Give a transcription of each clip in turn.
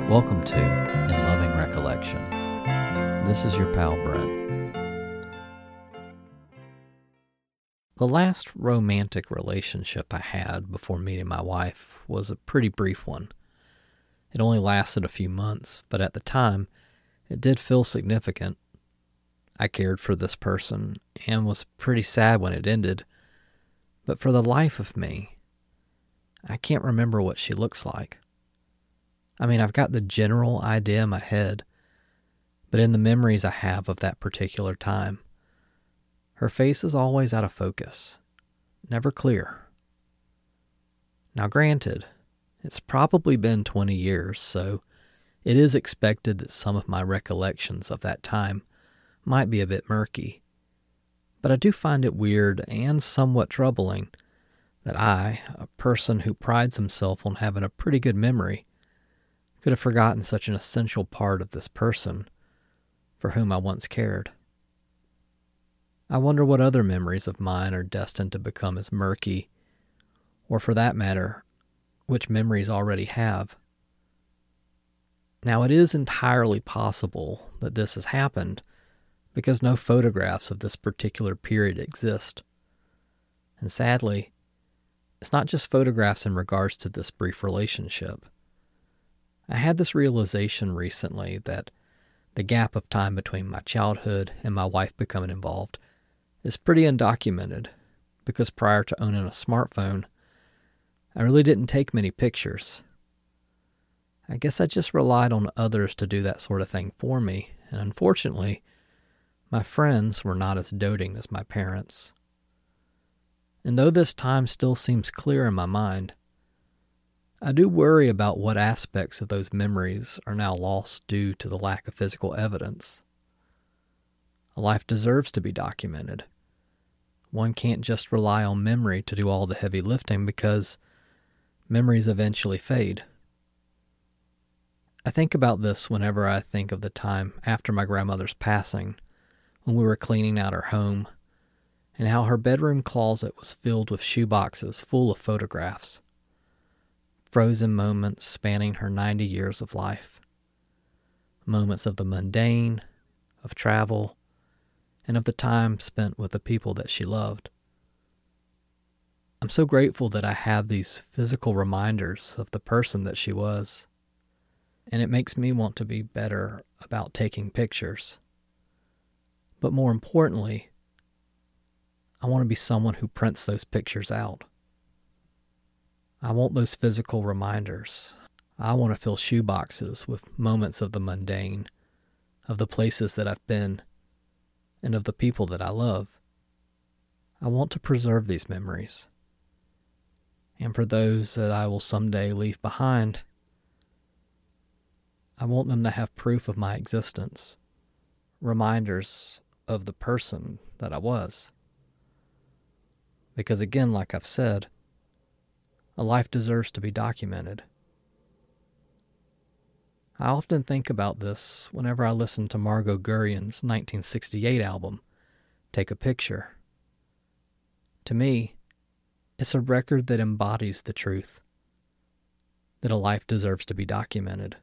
Welcome to In Loving Recollection. This is your pal Brent. The last romantic relationship I had before meeting my wife was a pretty brief one. It only lasted a few months, but at the time, it did feel significant. I cared for this person and was pretty sad when it ended, but for the life of me, I can't remember what she looks like. I mean, I've got the general idea in my head, but in the memories I have of that particular time, her face is always out of focus, never clear. Now granted, it's probably been 20 years, so it is expected that some of my recollections of that time might be a bit murky, but I do find it weird and somewhat troubling that I, a person who prides himself on having a pretty good memory, could have forgotten such an essential part of this person for whom I once cared. I wonder what other memories of mine are destined to become as murky, or for that matter, which memories already have. Now, it is entirely possible that this has happened because no photographs of this particular period exist. And sadly, it's not just photographs in regards to this brief relationship. I had this realization recently that the gap of time between my childhood and my wife becoming involved is pretty undocumented because prior to owning a smartphone, I really didn't take many pictures. I guess I just relied on others to do that sort of thing for me, and unfortunately, my friends were not as doting as my parents. And though this time still seems clear in my mind, I do worry about what aspects of those memories are now lost due to the lack of physical evidence. A life deserves to be documented. One can't just rely on memory to do all the heavy lifting because memories eventually fade. I think about this whenever I think of the time after my grandmother's passing, when we were cleaning out her home, and how her bedroom closet was filled with shoeboxes full of photographs. Frozen moments spanning her 90 years of life. Moments of the mundane, of travel, and of the time spent with the people that she loved. I'm so grateful that I have these physical reminders of the person that she was, and it makes me want to be better about taking pictures. But more importantly, I want to be someone who prints those pictures out. I want those physical reminders. I want to fill shoeboxes with moments of the mundane, of the places that I've been, and of the people that I love. I want to preserve these memories. And for those that I will someday leave behind, I want them to have proof of my existence, reminders of the person that I was. Because again, like I've said, a life deserves to be documented. I often think about this whenever I listen to Margot Guryan's 1968 album, Take a Picture. To me, it's a record that embodies the truth, that a life deserves to be documented.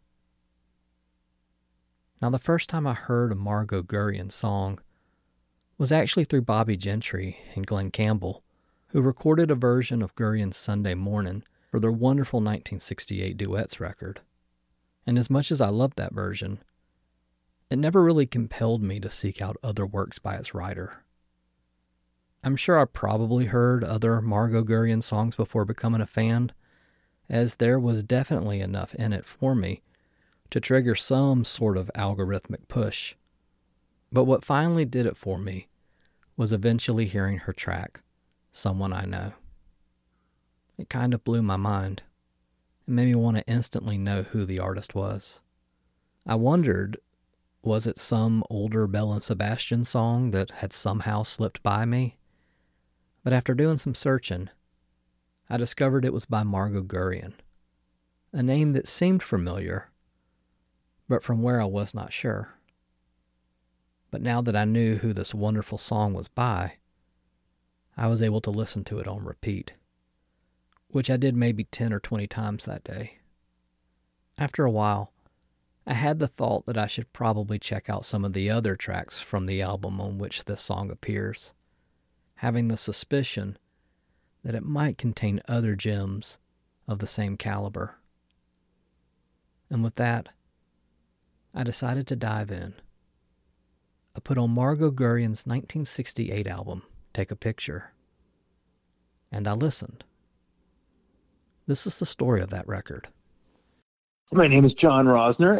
Now, the first time I heard a Margot Guryan song was actually through Bobby Gentry and Glenn Campbell, who recorded a version of Guryan's Sunday Morning for their wonderful 1968 Duets record. And as much as I loved that version, it never really compelled me to seek out other works by its writer. I'm sure I probably heard other Margot Guryan songs before becoming a fan, as there was definitely enough in it for me to trigger some sort of algorithmic push. But what finally did it for me was eventually hearing her track, Someone I Know. It kind of blew my mind. It made me want to instantly know who the artist was. I wondered, was it some older Belle and Sebastian song that had somehow slipped by me? But after doing some searching, I discovered it was by Margot Guryan, a name that seemed familiar, but from where I was not sure. But now that I knew who this wonderful song was by, I was able to listen to it on repeat, which I did maybe 10 or 20 times that day. After a while, I had the thought that I should probably check out some of the other tracks from the album on which this song appears, having the suspicion that it might contain other gems of the same caliber. And with that, I decided to dive in. I put on Margo Guryan's 1968 album, Take a Picture, and I listened. This is the story of that record. My name is John Rosner,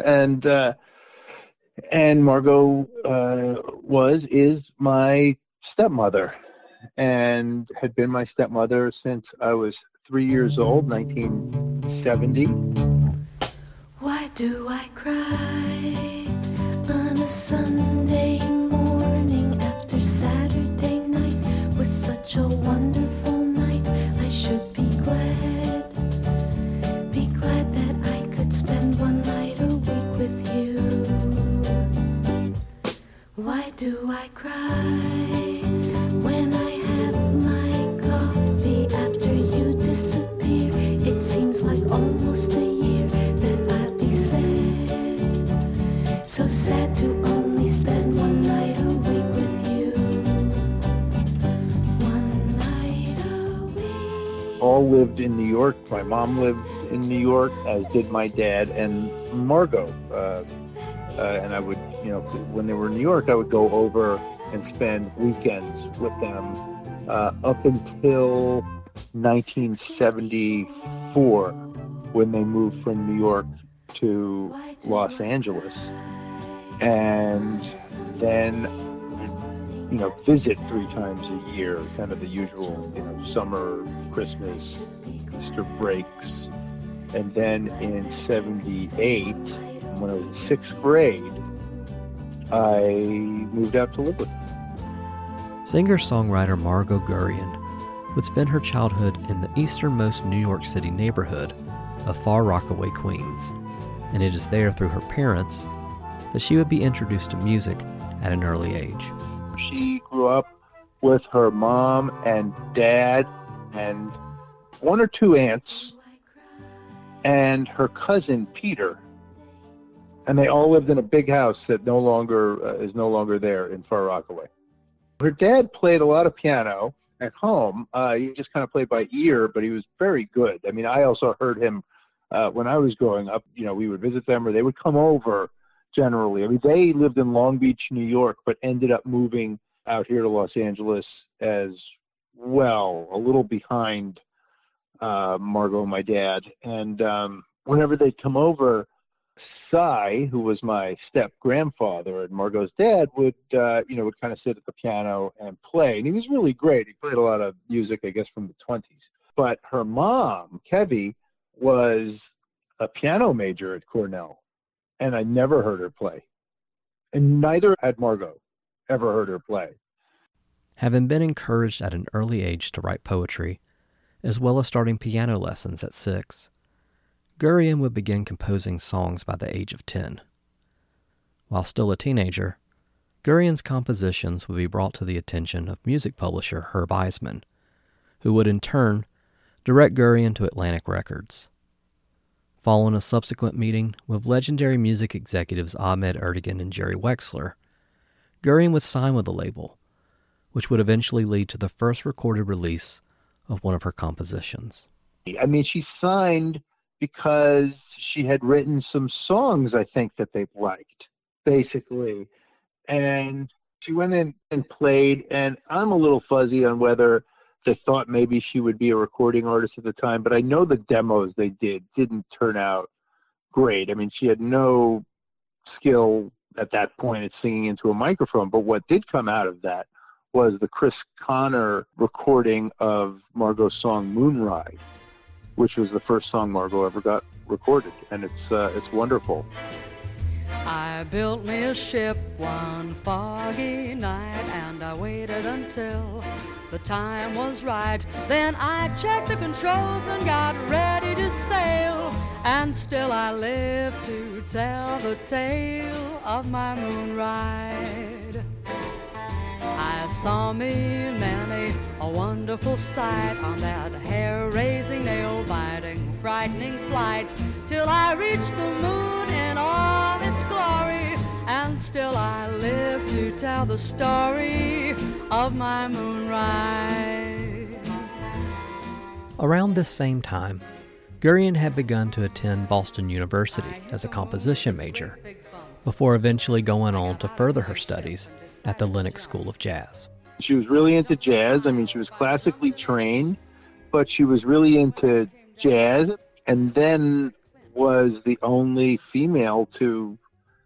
and Margo is my stepmother, and had been my stepmother since I was 3 years old, 1970. Why do I cry on a Sunday morning after Saturday night was such a wonderful night? I should be glad that I could spend one night a week with you. Why do I cry when I have my coffee after you disappear? It seems like almost a year that I'll be sad, so sad to only spend one night a week with you. One night a week. All lived in New York. My mom lived in New York, as did my dad and Margo. And I would, when they were in New York, I would go over and spend weekends with them up until 1974, when they moved from New York to Los Angeles. And then, visit 3 times a year, kind of the usual, summer, Christmas, Easter breaks. And then in 78, when I was in 6th grade, I moved out to live with him. Singer-songwriter Margo Guryan would spend her childhood in the easternmost New York City neighborhood of Far Rockaway, Queens, and it is there through her parents that she would be introduced to music at an early age. She grew up with her mom and dad and 1 or 2 aunts and her cousin Peter, and they all lived in a big house that is no longer there in Far Rockaway. Her dad played a lot of piano at home. He just kind of played by ear, but he was very good. I mean, I also heard him when I was growing up. We would visit them, or they would come over generally. I mean, they lived in Long Beach, New York, but ended up moving out here to Los Angeles as well, a little behind Margo and my dad. And whenever they'd come over, Cy, who was my step-grandfather and Margo's dad, would kind of sit at the piano and play. And he was really great. He played a lot of music, I guess, from the 20s. But her mom, Kevy, was a piano major at Cornell, and I never heard her play. And neither had Margo ever heard her play. Having been encouraged at an early age to write poetry, as well as starting piano lessons at 6, Guryan would begin composing songs by the age of 10. While still a teenager, Guryan's compositions would be brought to the attention of music publisher Herb Eisman, who would in turn direct Guryan to Atlantic Records. Following a subsequent meeting with legendary music executives Ahmet Ertegun and Jerry Wexler, Guryan would sign with the label, which would eventually lead to the first recorded release of one of her compositions. I mean, she signed because she had written some songs, I think, that they liked, basically. And she went in and played, and I'm a little fuzzy on whether they thought maybe she would be a recording artist at the time, but I know the demos they didn't turn out great. I mean, she had no skill at that point at singing into a microphone, but what did come out of that was the Chris Connor recording of Margo's song Moonride, which was the first song Margo ever got recorded, and it's wonderful. I built me a ship one foggy night, and I waited until the time was right. Then I checked the controls and got ready to sail, and still I live to tell the tale of my moon ride. I saw me many a wonderful sight on that hair-raising, nail-biting, frightening flight, till I reached the moon in autumn still I live to tell the story of my moonrise. Around this same time, Gurian had begun to attend Boston University as a composition major, before eventually going on to further her studies at the Lenox School of Jazz. She was really into jazz. I mean, she was classically trained, but she was really into jazz, and then was the only female to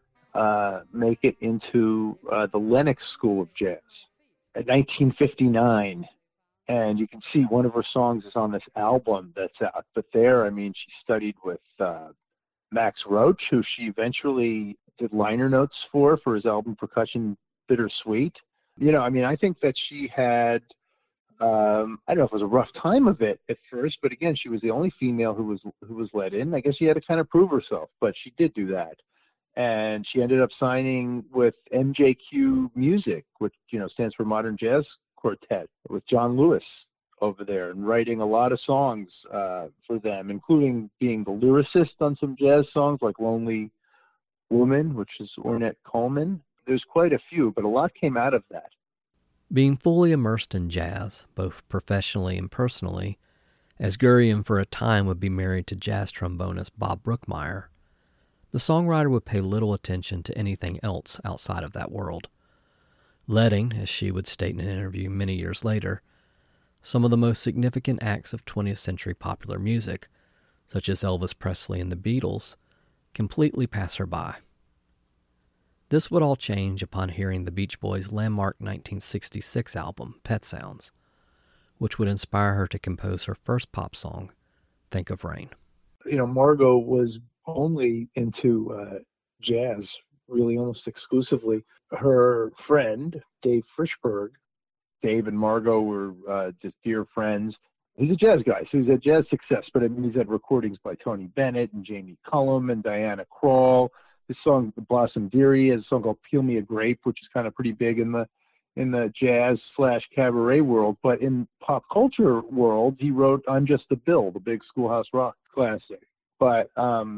make it into the Lenox School of Jazz in 1959. And you can see one of her songs is on this album that's out. But there, I mean, she studied with Max Roach, who she eventually did liner notes for his album Percussion Bittersweet. You know, I mean, I think that she had, I don't know if it was a rough time of it at first, but again, she was the only female who was let in. I guess she had to kind of prove herself, but she did do that. And she ended up signing with MJQ Music, which, you know, stands for Modern Jazz Quartet, with John Lewis over there, and writing a lot of songs for them, including being the lyricist on some jazz songs like Lonely Woman, which is Ornette Coleman. There's quite a few, but a lot came out of that. Being fully immersed in jazz, both professionally and personally, as Gurian for a time would be married to jazz trombonist Bob Brookmeyer, the songwriter would pay little attention to anything else outside of that world, letting, as she would state in an interview many years later, some of the most significant acts of 20th century popular music, such as Elvis Presley and the Beatles, completely pass her by. This would all change upon hearing the Beach Boys' landmark 1966 album, Pet Sounds, which would inspire her to compose her first pop song, Think of Rain. You know, Margot was only into jazz, really almost exclusively. Her friend, Dave Frischberg, Dave and Margot were just dear friends. He's a jazz guy, so he's had jazz success, but I mean, he's had recordings by Tony Bennett and Jamie Cullum and Diana Krall. This song, Blossom Dearie, has a song called Peel Me a Grape, which is kind of pretty big in the jazz/cabaret world. But in pop culture world, he wrote I'm Just a Bill, the big Schoolhouse Rock classic. But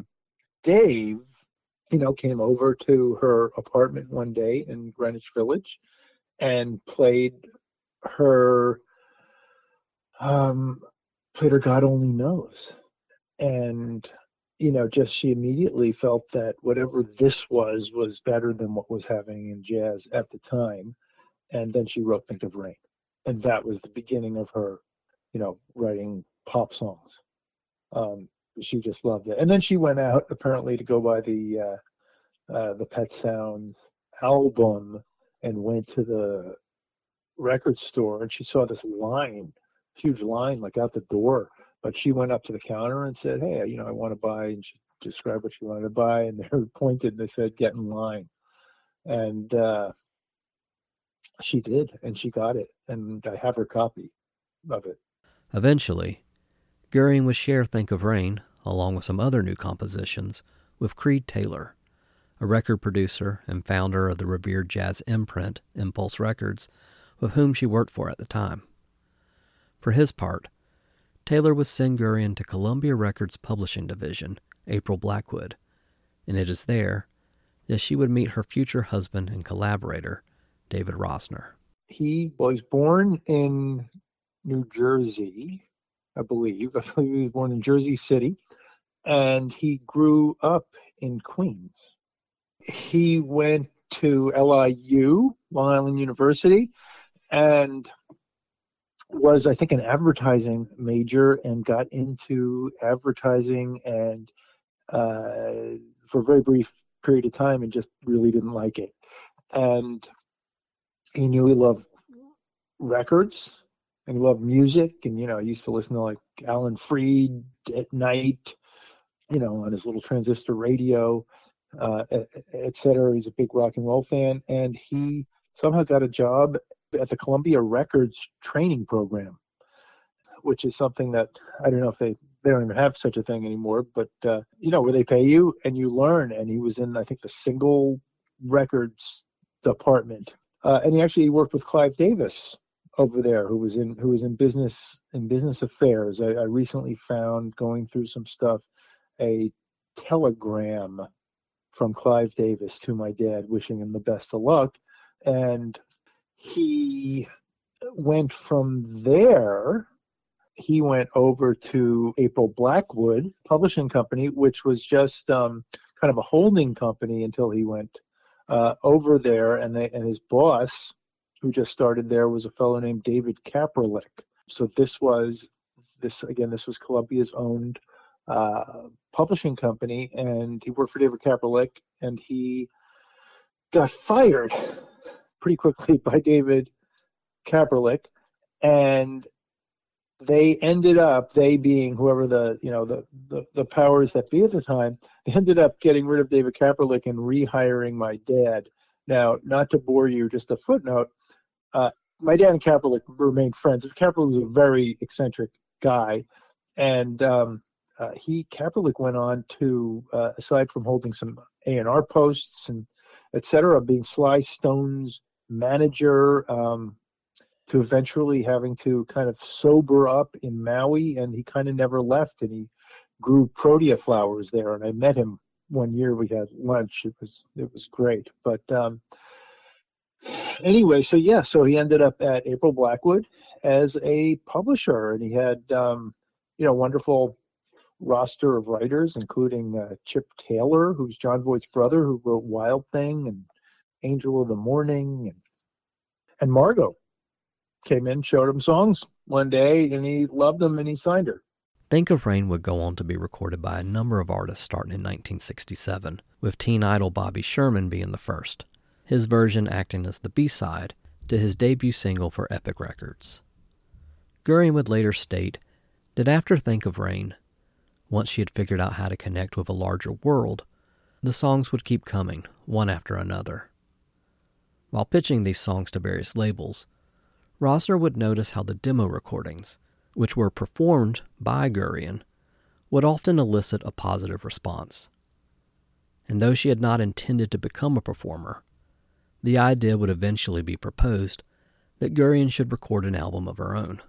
Dave, you know, came over to her apartment one day in Greenwich Village and played her God Only Knows. And, you know, just she immediately felt that whatever this was better than what was happening in jazz at the time. And then she wrote Think of Rain. And that was the beginning of her, you know, writing pop songs. She just loved it. And then she went out apparently to go buy the Pet Sounds album and went to the record store, and she saw this line, huge line, like out the door. But she went up to the counter and said, hey, you know, I want to buy, and she described what she wanted to buy, and they pointed and they said, get in line. And she did, and she got it, and I have her copy of it. Eventually, Gurian would share Think of Rain, along with some other new compositions, with Creed Taylor, a record producer and founder of the revered jazz imprint Impulse Records, with whom she worked for at the time. For his part, Taylor would send Gurian to Columbia Records' publishing division, April Blackwood, and it is there that she would meet her future husband and collaborator, David Rosner. He was born in New Jersey, I believe. He was born in Jersey City, and he grew up in Queens. He went to LIU, Long Island University, and was, I think, an advertising major and got into advertising and for a very brief period of time and just really didn't like it. And he knew he loved records and he loved music. And, you know, I used to listen to like Alan Freed at night, you know, on his little transistor radio, et cetera. He's a big rock and roll fan. And he somehow got a job at the Columbia Records training program, which is something that I don't know if they don't even have such a thing anymore, but you know, where they pay you and you learn. And he was in, I think, the single records department, and he actually worked with Clive Davis over there, who was in business affairs. I recently found, going through some stuff, a telegram from Clive Davis to my dad, wishing him the best of luck. And he went from there, he went over to April Blackwood Publishing Company, which was just kind of a holding company until he went over there. And his boss, who just started there, was a fellow named David Kaperlich. So this was Columbia's owned publishing company, and he worked for David Kaperlich, and he got fired pretty quickly by David Kaperlich, and they being whoever the powers that be at the time, they ended up getting rid of David Kaperlich and rehiring my dad. Now, not to bore you, just a footnote, my dad and Kaperlich remained friends. Kaperlich was a very eccentric guy, and Kaperlich went on to, aside from holding some A&R posts and et cetera, being Sly Stone's manager, to eventually having to kind of sober up in Maui, and he kind of never left, and he grew protea flowers there, and I met him one year. We had lunch. It was great. But anyway, so he ended up at April Blackwood as a publisher, and he had wonderful roster of writers, including Chip Taylor, who's John Voight's brother, who wrote Wild Thing and Angel of the Morning, and Margot came in, showed him songs one day, and he loved them, and he signed her. Think of Rain would go on to be recorded by a number of artists starting in 1967, with teen idol Bobby Sherman being the first, his version acting as the B-side to his debut single for Epic Records. Gurian would later state that after Think of Rain, once she had figured out how to connect with a larger world, the songs would keep coming, one after another. While pitching these songs to various labels, Rosner would notice how the demo recordings, which were performed by Gurian, would often elicit a positive response. And though she had not intended to become a performer, the idea would eventually be proposed that Gurian should record an album of her own.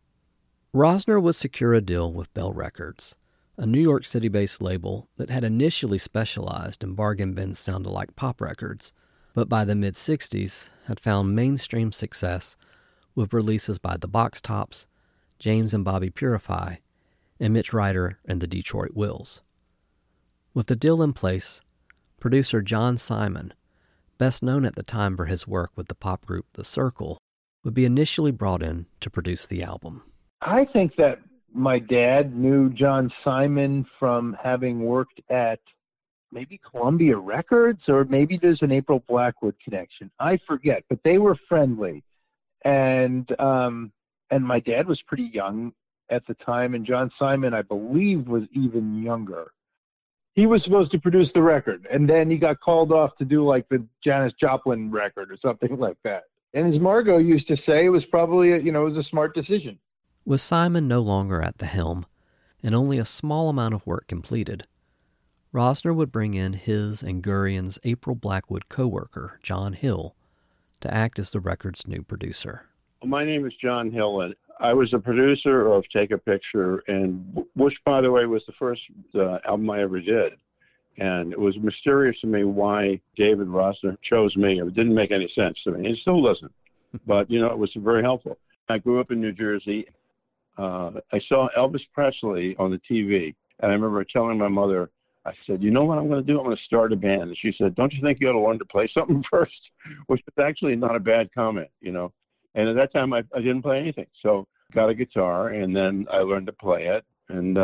Rosner would secure a deal with Bell Records, a New York City-based label that had initially specialized in bargain bin sound-alike pop records, but by the mid-'60s had found mainstream success with releases by the Box Tops, James and Bobby Purify, and Mitch Ryder and the Detroit Wills. With the deal in place, producer John Simon, best known at the time for his work with the pop group The Circle, would be initially brought in to produce the album. I think that my dad knew John Simon from having worked at maybe Columbia Records, or maybe there's an April Blackwood connection. I forget, but they were friendly. And my dad was pretty young at the time, and John Simon, I believe, was even younger. He was supposed to produce the record, and then he got called off to do like the Janis Joplin record or something like that. And as Margot used to say, it was probably it was a smart decision. With Simon no longer at the helm, and only a small amount of work completed, Rosner would bring in his and Gurian's April Blackwood co-worker, John Hill, to act as the record's new producer. My name is John Hill, and I was a producer of Take a Picture, and which, by the way, was the first album I ever did. And it was mysterious to me why David Rosner chose me. It didn't make any sense to me. It still doesn't. But, it was very helpful. I grew up in New Jersey. I saw Elvis Presley on the TV, and I remember telling my mother, I said, you know what I'm going to do? I'm going to start a band. And she said, don't you think you ought to learn to play something first? Which was actually not a bad comment, And at that time, I didn't play anything. So got a guitar, and then I learned to play it. And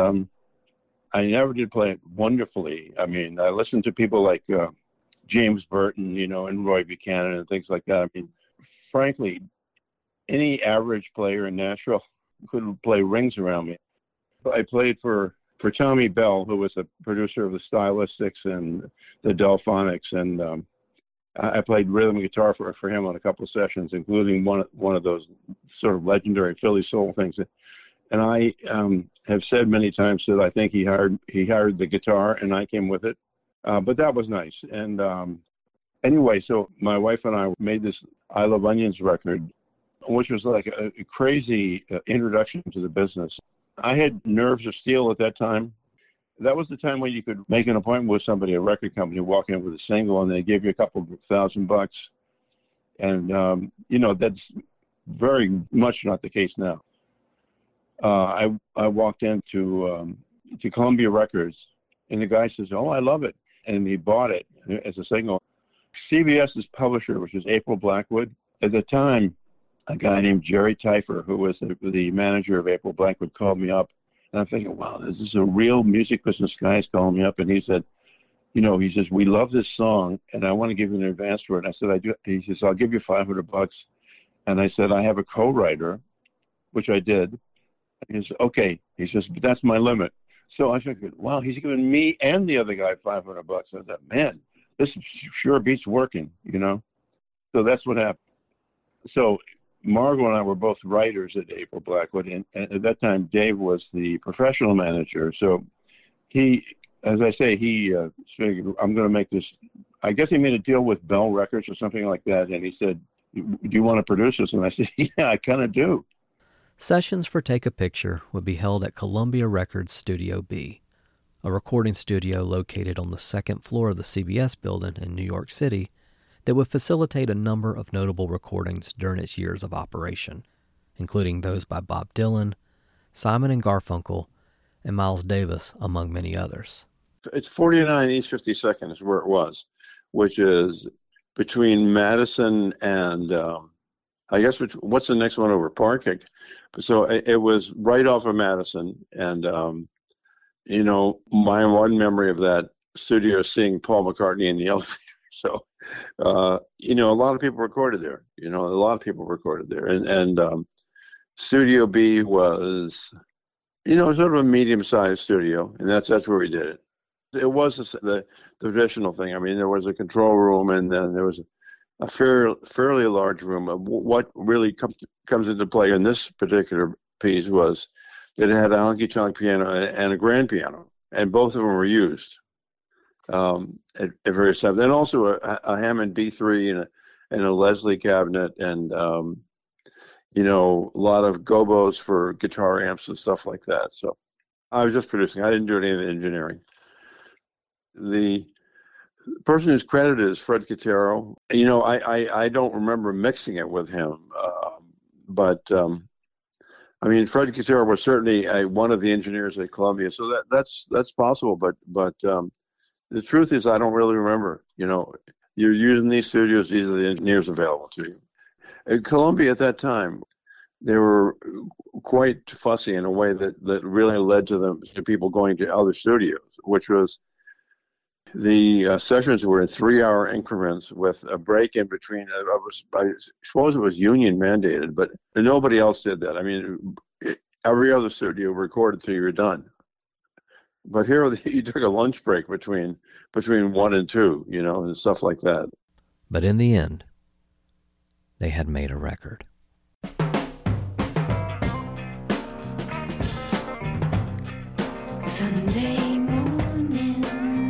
I never did play it wonderfully. I mean, I listened to people like James Burton, and Roy Buchanan and things like that. I mean, frankly, any average player in Nashville couldn't play rings around me. I played for Tommy Bell, who was a producer of the Stylistics and the Delphonics, and I played rhythm guitar for him on a couple of sessions, including one of those sort of legendary Philly soul things. And I have said many times that I think he hired the guitar, and I came with it. But that was nice. And anyway, so my wife and I made this I Love Onions record, which was like a crazy introduction to the business. I had nerves of steel at that time. That was the time when you could make an appointment with somebody, a record company, walk in with a single, and they give you a couple of $1,000. And, that's very much not the case now. I walked into to Columbia Records, and the guy says, "Oh, I love it." And he bought it as a single. CBS's publisher, which was April Blackwood, at the time, a guy named Jerry Teifer, who was the manager of April Blackwood, called me up. And I'm thinking, wow, this is a real music business guy is calling me up. And he said, he says, "We love this song, and I want to give you an advance for it." And I said, "I do." He says, "I'll give you $500. And I said, "I have a co-writer," which I did. And he said, "Okay." He says, "But that's my limit." So I figured, wow, he's giving me and the other guy $500. I thought, man, this sure beats working, So that's what happened. So Margot and I were both writers at April Blackwood, and at that time, Dave was the professional manager. So he, as I say, figured, I'm going to make this. I guess he made a deal with Bell Records or something like that, and he said, "Do you want to produce this?" And I said, "Yeah, I kind of do." Sessions for Take a Picture would be held at Columbia Records Studio B, a recording studio located on the second floor of the CBS building in New York City that would facilitate a number of notable recordings during its years of operation, including those by Bob Dylan, Simon and Garfunkel, and Miles Davis, among many others. It's 49 East 52nd is where it was, which is between Madison and, I guess, what's the next one over? Park? So it was right off of Madison. And, my one memory of that studio is seeing Paul McCartney in the elevator. So, a lot of people recorded there. And Studio B was, sort of a medium-sized studio, and that's where we did it. It was the traditional thing. I mean, there was a control room, and then there was a fairly large room. What really comes into play in this particular piece was that it had a honky-tonk piano and a grand piano, and both of them were used at various times. And also a Hammond B3 and a Leslie cabinet, and a lot of gobos for guitar amps and stuff like that. So I was just producing. I didn't do any of the engineering. The person who's credited is Fred Catero. I don't remember mixing it with him, but Fred Catero was certainly one of the engineers at Columbia, so that's possible. But the truth is, I don't really remember. You're using these studios; these are the engineers available to you. At Columbia at that time, they were quite fussy in a way that really led to people going to other studios, which was the sessions were in 3-hour increments with a break in between. I suppose it was union mandated, but nobody else did that. I mean, every other studio recorded till you were done. But here you took a lunch break between 1 and 2, and stuff like that. But in the end, they had made a record. Sunday morning,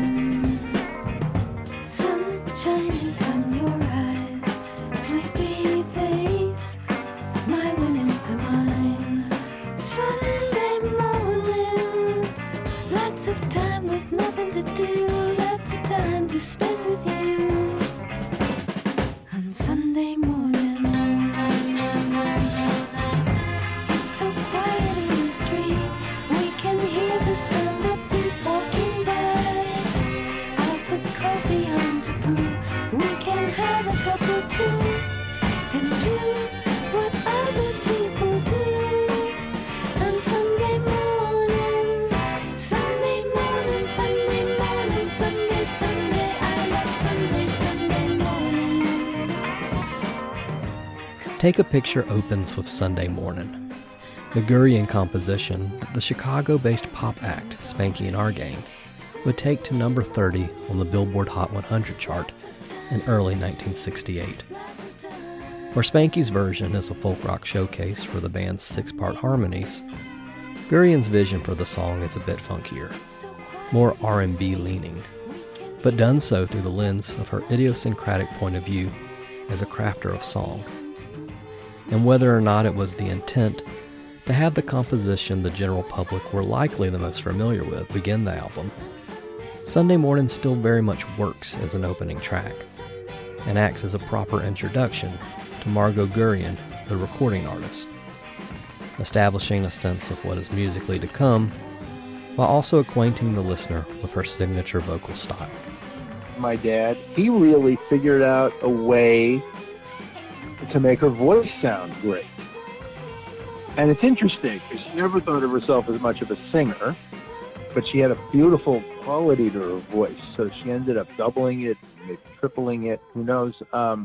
sunshine from your eyes, sleepy face, smiling into mine. Sunday morning, lots of time with nothing to do, lots of time to spend with you. On Sunday morning, it's so quiet in the street, we can hear the sound of feet walking by. I'll put coffee on to brew, we can have a cup or two, and do what other people do. On Sunday morning, Sunday morning, Sunday morning, Sunday, Sunday, I love Sunday, Sunday morning. Take a Picture opens with Sunday Morning, the Gurian composition that the Chicago-based pop act Spanky and Our Gang would take to number 30 on the Billboard Hot 100 chart in early 1968. Where Spanky's version is a folk rock showcase for the band's 6-part harmonies, Gurian's vision for the song is a bit funkier, more R&B leaning, but done so through the lens of her idiosyncratic point of view as a crafter of song. And whether or not it was the intent To have the composition the general public were likely the most familiar with begin the album, Sunday Morning still very much works as an opening track and acts as a proper introduction to Margo Guryan, the recording artist, establishing a sense of what is musically to come while also acquainting the listener with her signature vocal style. My dad, he really figured out a way to make her voice sound great. And it's interesting because she never thought of herself as much of a singer, but she had a beautiful quality to her voice. So she ended up doubling it, maybe tripling it, who knows.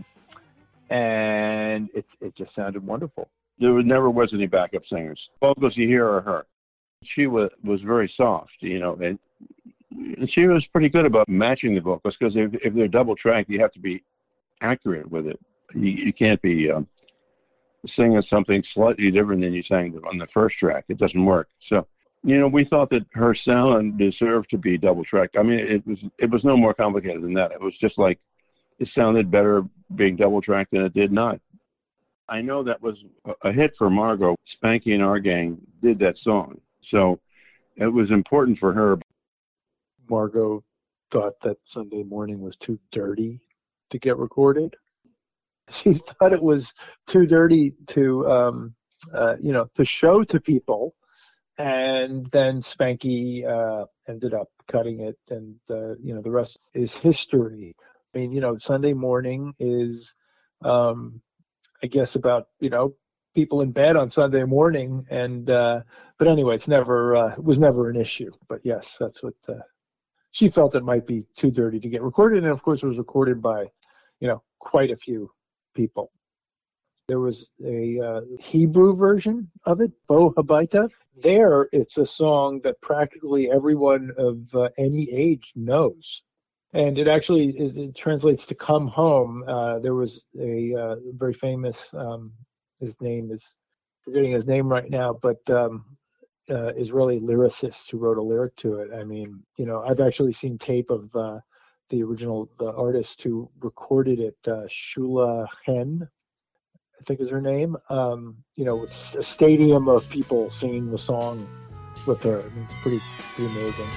And it just sounded wonderful. There never was any backup singers. Vocals you hear are her. She was very soft, and she was pretty good about matching the vocals, because if they're double tracked, you have to be accurate with it. You can't be singing something slightly different than you sang on the first track. It doesn't work. So, we thought that her sound deserved to be double tracked. I mean, it was no more complicated than that. It was just like it sounded better being double tracked than it did not. I know that was a hit for Margo. Spanky and Our Gang did that song. So it was important for her. Margo thought that Sunday Morning was too dirty to get recorded. She thought it was too dirty to, to show to people. And then Spanky ended up cutting it, and the rest is history. I mean, Sunday Morning is, I guess, about people in bed on Sunday morning, and but anyway, it was never an issue. But yes, that's what she felt. It might be too dirty to get recorded, and of course, it was recorded by quite a few people. There was a Hebrew version of it, Bo Habaita. There, it's a song that practically everyone of any age knows. And it actually it translates to "come home." There was a very famous, his name is, forgetting his name right now, but Israeli lyricist who wrote a lyric to it. I mean, I've actually seen tape of the artist who recorded it, Shula Hen, I think is her name. With a stadium of people singing the song with her. I mean, it's pretty amazing.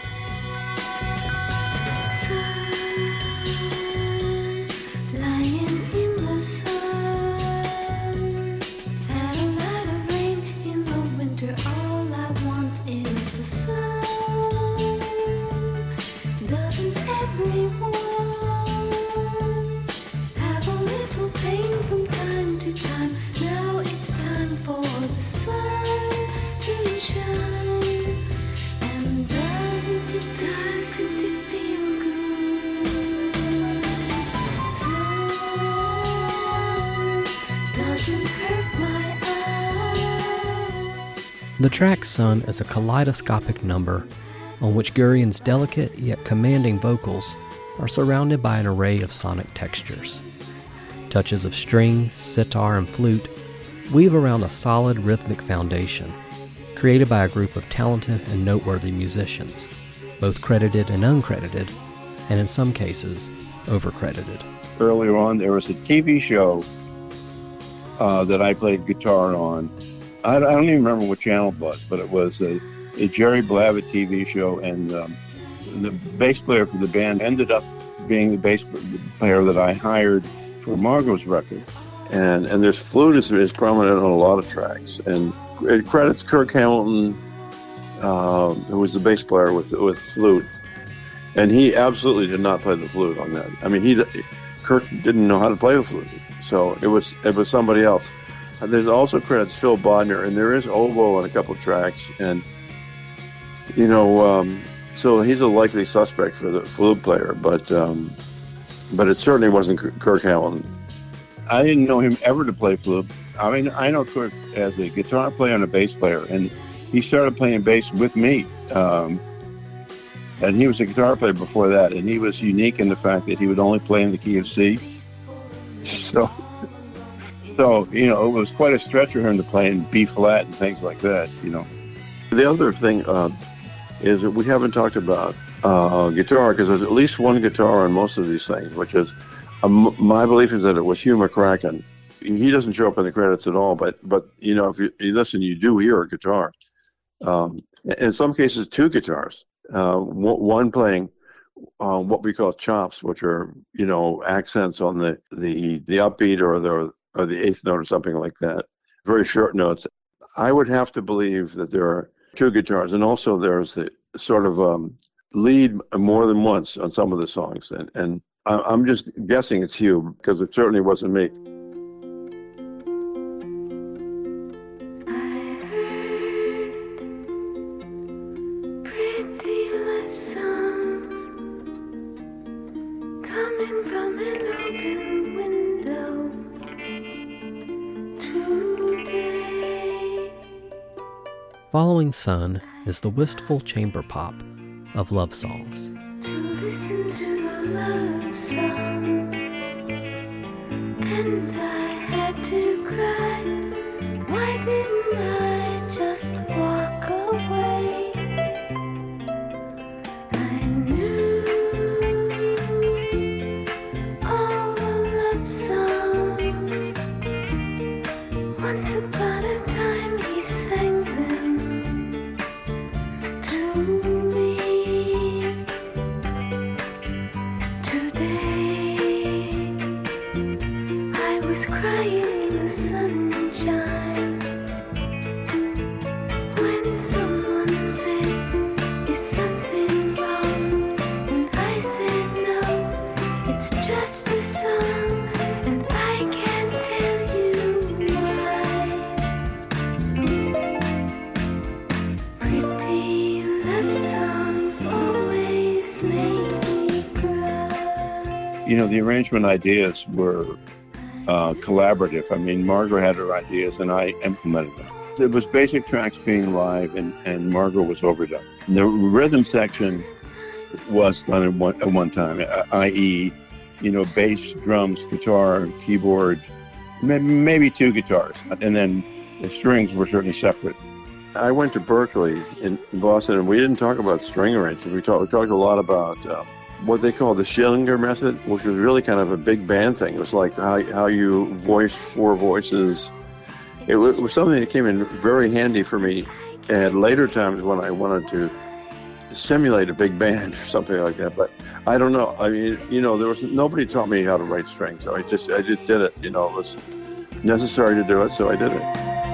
Lying in the sun, had a lot of rain in the winter. All I want is the sun. Doesn't everyone have a little pain from time to time? Now it's time for the sun to shine. And doesn't it feel good? Sun doesn't hurt my eyes. The track Sun is a kaleidoscopic number on which Guryan's delicate yet commanding vocals are surrounded by an array of sonic textures. Touches of string, sitar, and flute weave around a solid rhythmic foundation created by a group of talented and noteworthy musicians, both credited and uncredited, and in some cases, overcredited. Earlier on, there was a TV show that I played guitar on. I don't even remember what channel it was, but it was a Jerry Blavat TV show, and the bass player for the band ended up being the bass player that I hired for Margo's record. And this flute is prominent on a lot of tracks, and it credits Kirk Hamilton, who was the bass player with flute, and he absolutely did not play the flute on that. I mean, Kirk didn't know how to play the flute, so it was somebody else. And there's also credits Phil Bodner, and there is oboe on a couple of tracks, and so he's a likely suspect for the flute player, but it certainly wasn't Kirk Hamilton. I didn't know him ever to play flute. I mean, I know Kirk as a guitar player and a bass player, and he started playing bass with me. And he was a guitar player before that, and he was unique in the fact that he would only play in the key of C. So it was quite a stretch for him to play in B flat and things like that. The other thing is that we haven't talked about guitar, because there's at least one guitar on most of these things, which is my belief is that it was Hugh McCracken. he doesn't show up in the credits at all. But you know, if you listen, you do hear a guitar. In some cases, two guitars. One playing what we call chops, which are, you know, accents on the upbeat or the eighth note or something like that. Very short notes. I would have to believe that there are two guitars, and also there's the sort of lead more than once on some of the songs. And I'm just guessing it's Hugh, because it certainly wasn't me. Following Sun is the wistful chamber pop of love songs. To listen to the love songs, and I had to cry. Why didn't I just walk away? I knew all the love songs. Once upon a time he sang them to me. Today I was crying in the sunshine when someone said, "Is something wrong?" And I said, "No, it's just a song, and I can't tell you why." Pretty love songs always make me cry. You know, the arrangement ideas were collaborative. I mean, Margot had her ideas and I implemented them. It was basic tracks being live, and Margot was overdone. The rhythm section was done at one time, i.e., you know, bass, drums, guitar, keyboard, maybe two guitars, and then the strings were certainly separate. I went to Berkeley in Boston, and we didn't talk about string arrangements. We talked a lot about what they call the Schillinger method, which was really kind of a big band thing. It was like how you voiced four voices. It was something that came in very handy for me at later times when I wanted to simulate a big band or something like that. But I don't know. I mean, you know, nobody taught me how to write strings. So I just did it. You know, it was necessary to do it, so I did it.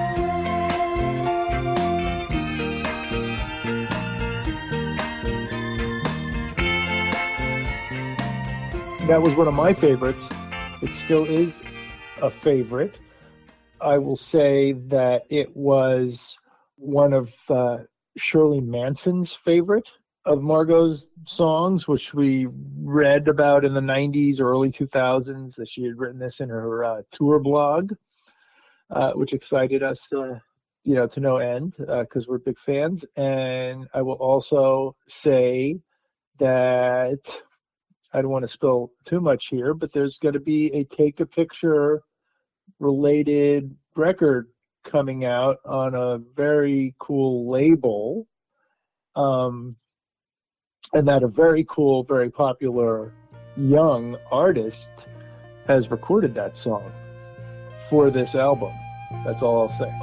That was one of my favorites. It still is a favorite. I will say that it was one of Shirley Manson's favorite of Margot's songs, which we read about in the 90s or early 2000s, that she had written this in her tour blog, which excited us, to no end, because we're big fans. And I will also say that I don't want to spill too much here, but there's going to be a Take a Picture related record coming out on a very cool label. And that a very cool, very popular young artist has recorded that song for this album. That's all I'll say.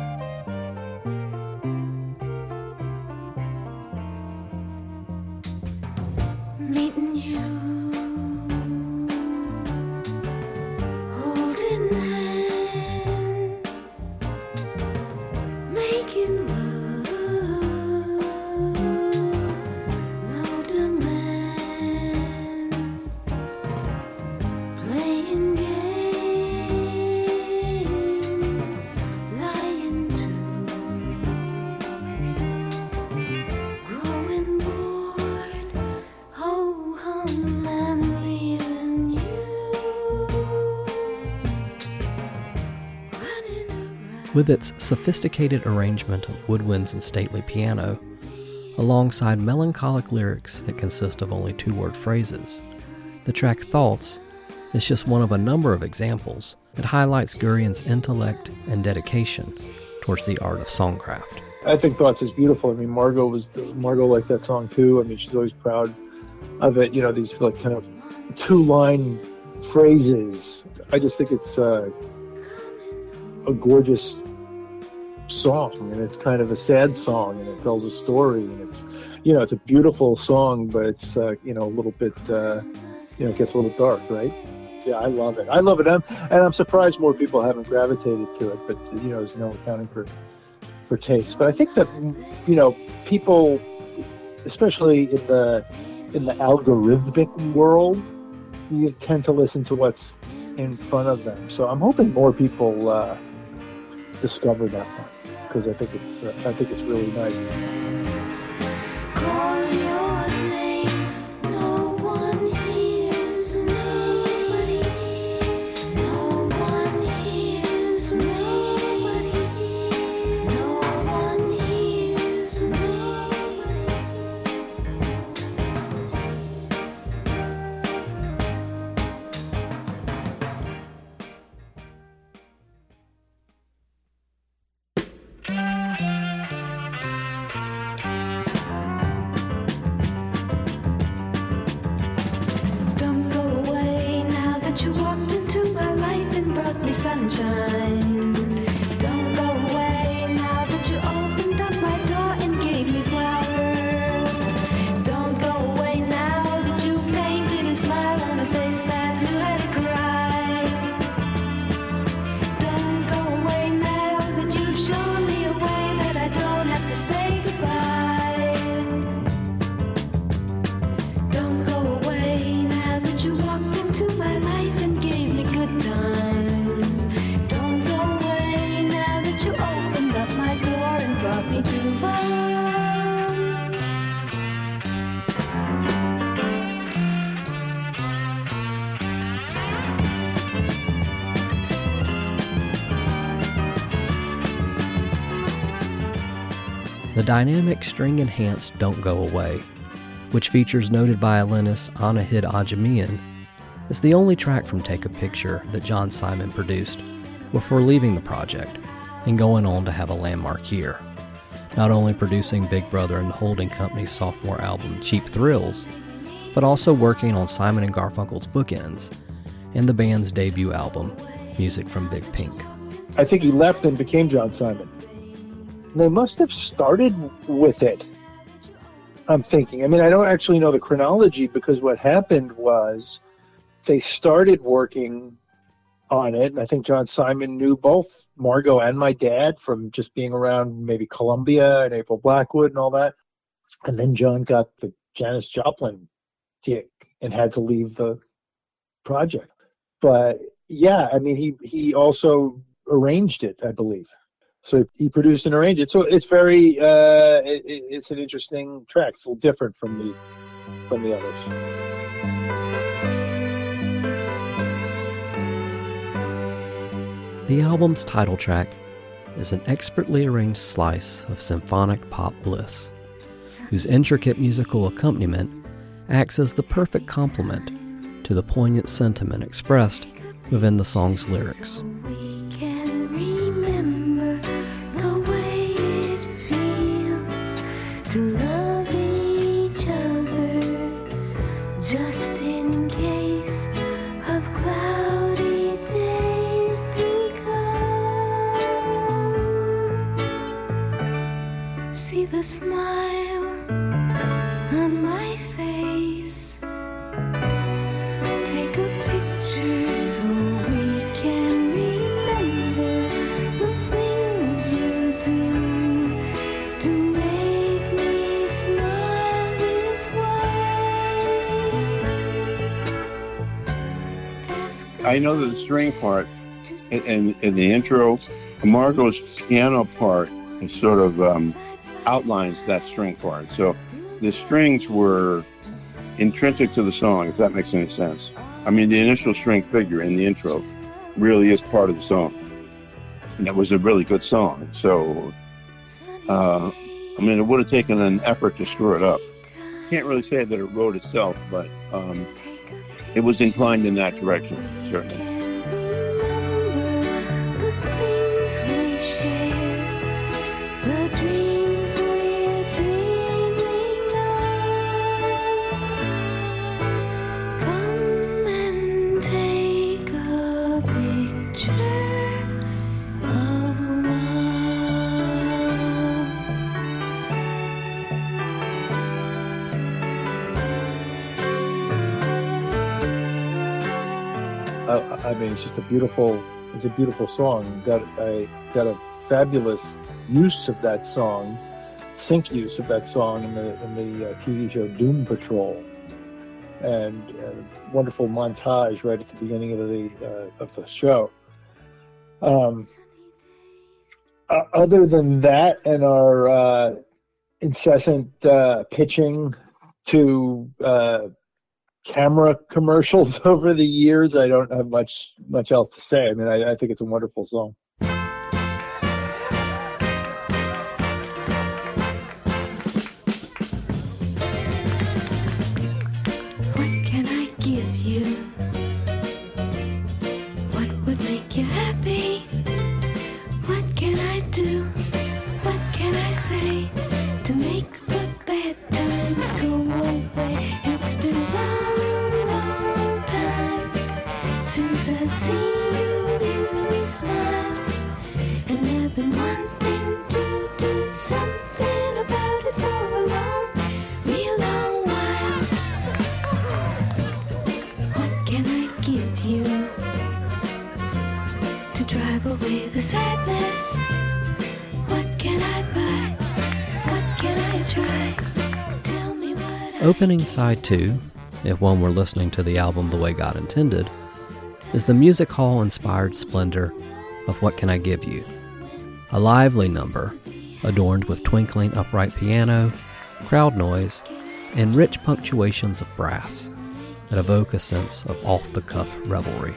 Meeting you, holding hands, making love, no demands, playing games, lying to, growing bored. Oh, home, I'm leaving you. Running around. With its sophisticated arrangement of woodwinds and stately piano, alongside melancholic lyrics that consist of only two-word phrases, the track Thoughts is just one of a number of examples that highlights Gurian's intellect and dedication towards the art of songcraft. I think Thoughts is beautiful. I mean, Margot liked that song too. I mean, she's always proud of it. You know, these like kind of two-line phrases. I just think it's a gorgeous song, and it's kind of a sad song, and it tells a story, and it's, it's a beautiful song, but it's a little bit it gets a little dark, right? Yeah, I love it. I'm surprised more people haven't gravitated to it, but there's no accounting for taste. But I think that people, especially in the algorithmic world, you tend to listen to what's in front of them. So I'm hoping more people discover that one, because I think it's really nice. Call your name, no one hears me. No one hears me. No one hears me. Don't go away now that you walked into my life and brought me sunshine. Don't go away now that you opened up my door and gave me flowers. Don't go away now that you painted a smile on a face that knew how to cry. Don't go away now that you've shown me a way that I don't have to say goodbye. Don't go away now that you walked into my life and gave me good times. Don't go away now that you opened up my door and brought me true love. The dynamic string-enhanced Don't Go Away, which features noted violinist Anahid Ajamian, is the only track from Take a Picture that John Simon produced before leaving the project and going on to have a landmark year, not only producing Big Brother and the Holding Company's sophomore album Cheap Thrills, but also working on Simon & Garfunkel's Bookends and the band's debut album, Music from Big Pink. I think he left and became John Simon. They must have started with it, I'm thinking. I mean, I don't actually know the chronology, because what happened was they started working on it, and I think John Simon knew both Margot and my dad from just being around maybe Columbia and April Blackwood and all that. And then John got the Janis Joplin gig and had to leave the project. But yeah, I mean, he also arranged it, I believe. So he produced and arranged it. So it's very, it's an interesting track. It's a little different from the others. The album's title track is an expertly arranged slice of symphonic pop bliss, whose intricate musical accompaniment acts as the perfect complement to the poignant sentiment expressed within the song's lyrics. We can remember the way it feels to love each other, just in case of cloudy days to come. See the smile on my face. Take a picture so we can remember the things you do to make me smile this way. I know that the string part in the intro, Margot's piano part, it sort of outlines that string part. So the strings were intrinsic to the song, if that makes any sense. I mean, the initial string figure in the intro really is part of the song. And that was a really good song. So, I mean, it would have taken an effort to screw it up. Can't really say that it wrote itself, but it was inclined in that direction, certainly. The things we share, the dreams we're dreaming of. Come and take a picture I mean, it's just a beautiful song. I got a fabulous use of that song, sync use of that song in the TV show Doom Patrol, and a wonderful montage right at the beginning of the show. Other than that, and our incessant pitching to camera commercials over the years, I don't have much else to say. I mean, I think it's a wonderful song. What can I give you? What would make you happy? What can I do? What can I say to make the bad times go away? It's been a long, long time since I've seen you smile, and I've been wanting to do something about it for a long, real long while. What can I give you to drive away the sadness? What can I buy? What can I try? Tell me what Opening side 2, if one were listening to the album the way God intended, is the music hall-inspired splendor of What Can I Give You? A lively number, adorned with twinkling upright piano, crowd noise, and rich punctuations of brass that evoke a sense of off-the-cuff revelry.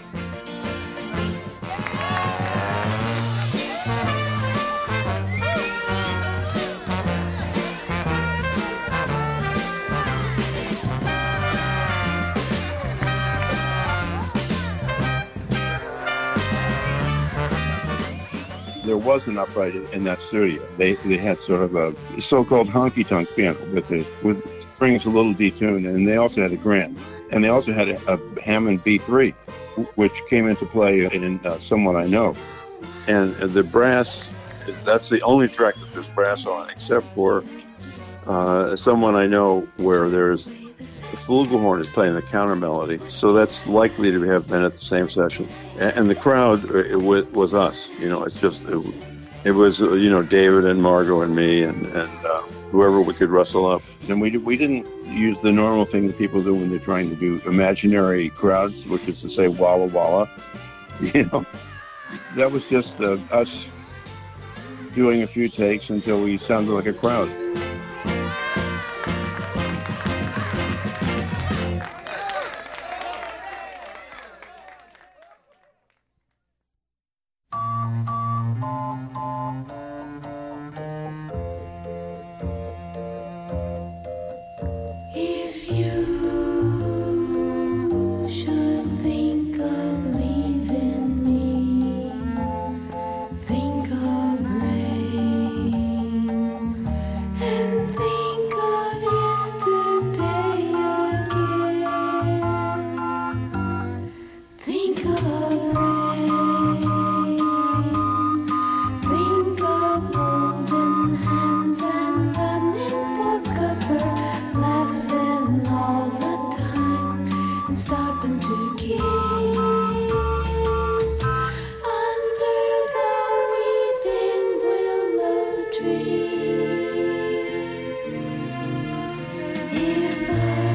There was an upright in that studio. They had sort of a so-called honky-tonk piano with strings a little detuned, and they also had a grand. And they also had a Hammond B3, which came into play in Someone I Know. And the brass, that's the only track that there's brass on, except for Someone I Know, where there's the flugelhorn is playing the counter melody. So that's likely to have been at the same session. And the crowd, it was us. You know, it's just, it was, David and Margot and me and whoever we could rustle up. And we didn't use the normal thing that people do when they're trying to do imaginary crowds, which is to say Walla Walla. That was just us doing a few takes until we sounded like a crowd. If you should think of leaving me, think of rain, and think of yesterday again. Think of rain, think of holding hands and running for cover, laughing all the time and stopping to kiss under the weeping willow tree. If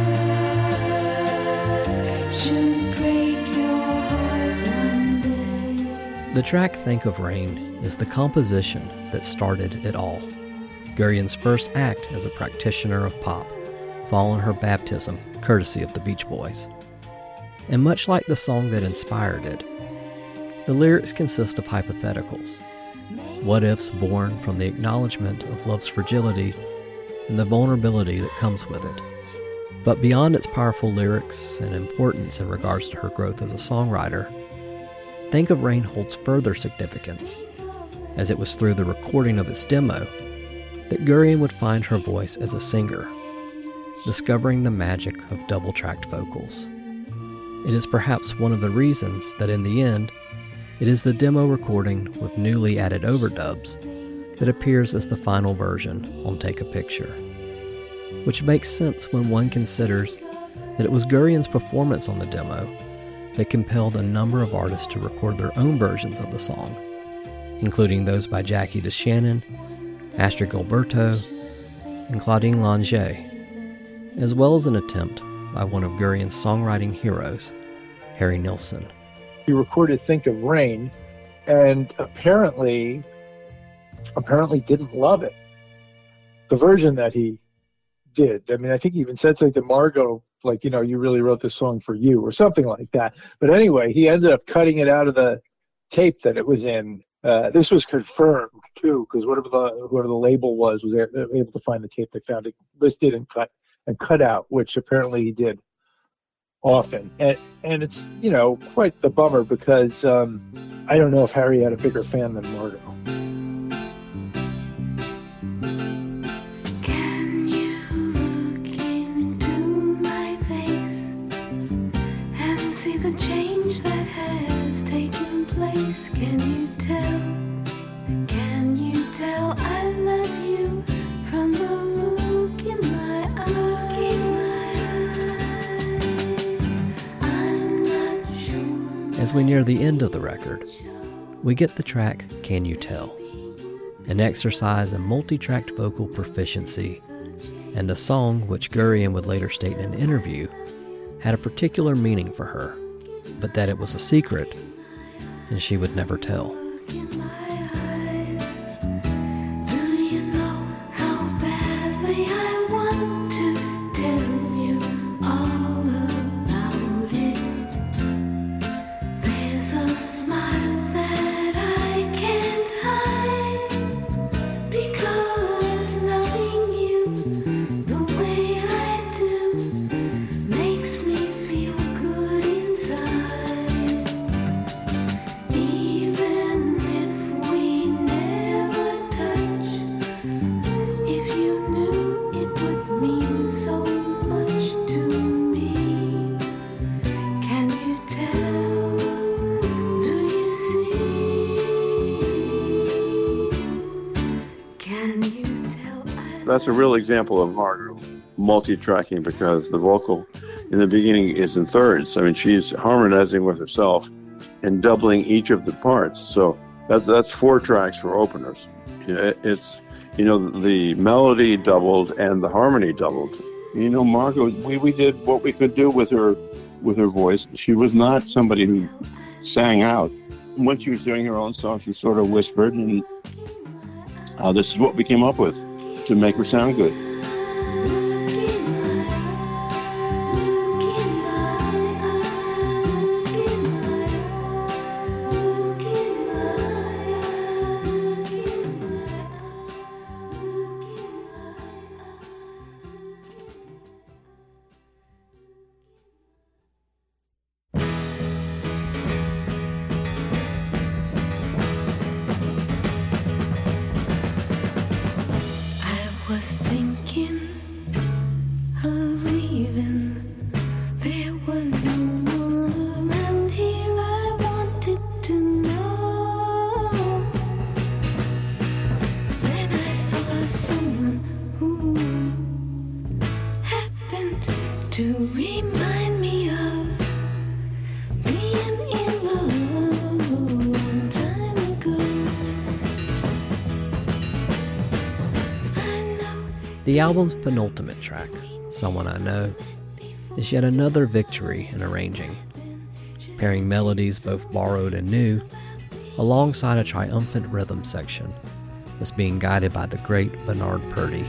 I should break your heart one day. The track Think of Rain is the composition that started it all. Gurian's first act as a practitioner of pop, following her baptism, courtesy of the Beach Boys. And much like the song that inspired it, the lyrics consist of hypotheticals, what-ifs born from the acknowledgement of love's fragility and the vulnerability that comes with it. But beyond its powerful lyrics and importance in regards to her growth as a songwriter, Think of Rain holds further significance, as it was through the recording of its demo that Gurian would find her voice as a singer, discovering the magic of double-tracked vocals. It is perhaps one of the reasons that in the end, it is the demo recording with newly added overdubs that appears as the final version on Take a Picture, which makes sense when one considers that it was Gurian's performance on the demo that compelled a number of artists to record their own versions of the song, including those by Jackie DeShannon, Astrud Gilberto, and Claudine Longet, as well as an attempt by one of Gurian's songwriting heroes, Harry Nilsson. He recorded Think of Rain and apparently didn't love it. The version that he did. I mean, I think he even said something to Margo, like, you really wrote this song for you or something like that. But anyway, he ended up cutting it out of the tape that it was in. This was confirmed too, because whoever the label was able to find the tape. They found it listed and cut out, which apparently he did often. And it's, quite the bummer because I don't know if Harry had a bigger fan than Margo. Can you look into my face and see the change that has taken place? Can you tell? Can you tell I love you from the look in my eyes? I'm not sure. As we near the end of the record, we get the track Can You Tell, an exercise in multi-tracked vocal proficiency, and a song which Gurian would later state in an interview had a particular meaning for her, but that it was a secret and she would never tell. Look in my eyes. Do you know how badly I want to tell you all about it? There's a smile that I can't hide, because loving you the way I do makes me feel good inside. Even if we never touch, if you knew it would mean so much to me. Can you tell? Do you see? Can you tell? That's a real example of Margo multi-tracking, because the vocal in the beginning is in thirds. I mean, she's harmonizing with herself and doubling each of the parts. So that's 4 tracks for openers. It's, the melody doubled and the harmony doubled. Margo, we did what we could do with her voice. She was not somebody who sang out. When she was doing her own song, she sort of whispered, and this is what we came up with to make her sound good. I was thinking of leaving. There was no one around here I wanted to know. Then I saw someone who happened to remind me of being in love a long time ago. The album's penultimate track, Someone I Know, is yet another victory in arranging, pairing melodies both borrowed and new, alongside a triumphant rhythm section that's being guided by the great Bernard Purdie.